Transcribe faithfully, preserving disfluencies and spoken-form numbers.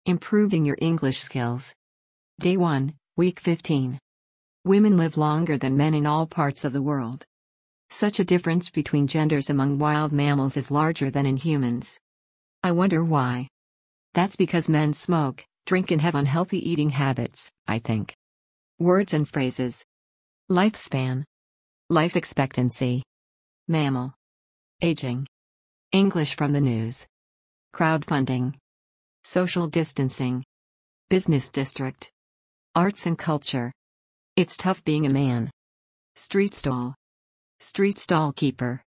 Improving your English skills. Day one, Week fifteen. Women live longer than men in all parts of the world. Such a difference between genders among wild mammals is larger than in humans. I wonder why. That's because men smoke, drink and have unhealthy eating habits, I think. Words and phrases. Lifespan. Life expectancy. Mammal. Aging. English from the news. Crowdfunding. Social distancing. Business district. Arts and culture. It's tough being a man. Street stall. Street stall keeper.